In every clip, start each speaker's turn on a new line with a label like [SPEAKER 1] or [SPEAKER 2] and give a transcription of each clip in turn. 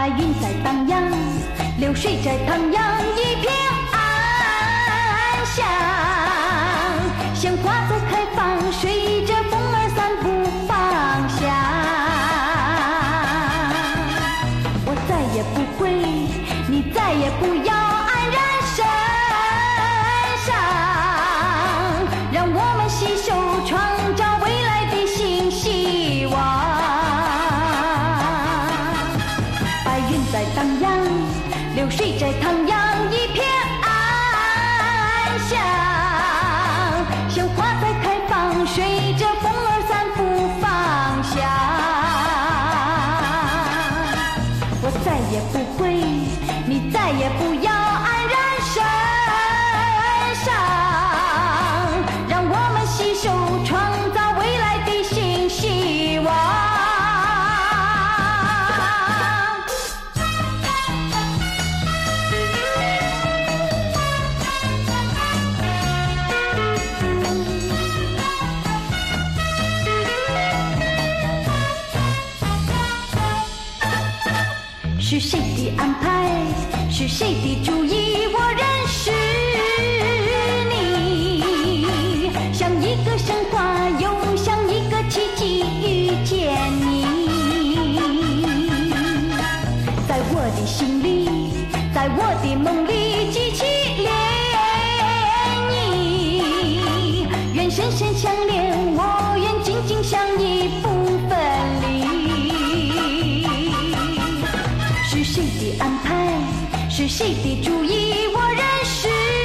[SPEAKER 1] 云在荡漾，流水在徜徉，一片安详。鲜花在开放，随着风儿散步芳香。我再也不会，你再也不要黯然神伤，让我们携手创造未来的新希望。白云在荡漾，流水在徜徉，一片安详。鲜花在开放，随着风儿散步芳香。我再也不会，你再也不要黯然神伤，让我们携手创造未来的新希望。是谁的安排？是谁的主意？我认识你，像一个神话，又像一个奇迹遇见你。在我的心里，在我的梦里激起涟漪，愿深深相连，我愿紧紧相依，不分离。是谁的安排？是谁的主意？我认识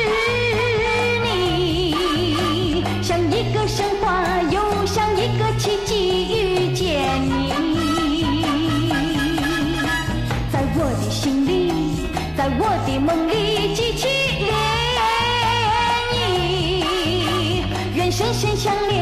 [SPEAKER 1] 你，像一个神话，又像一个奇迹遇见你。在我的心里，在我的梦里激起涟漪，愿深深相连。